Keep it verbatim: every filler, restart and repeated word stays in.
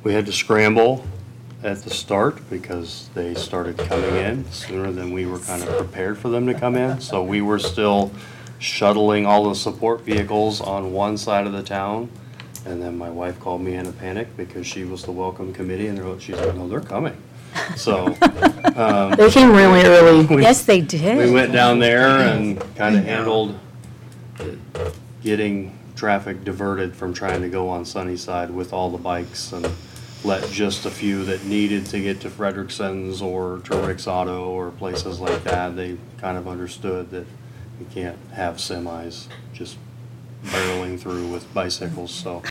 We had to scramble at the start because they started coming in sooner than we were kind of prepared for them to come in. So we were still shuttling all the support vehicles on one side of the town. And then my wife called me in a panic because she was the welcome committee, and they're, she's like, no, they're coming. So um, They came really early. we, Yes, they did. we went down there and kind of handled getting traffic diverted from trying to go on Sunnyside with all the bikes, and let just a few that needed to get to Frederickson's or to Rick's Auto or places like that. They kind of understood that you can't have semis just barreling through with bicycles, so.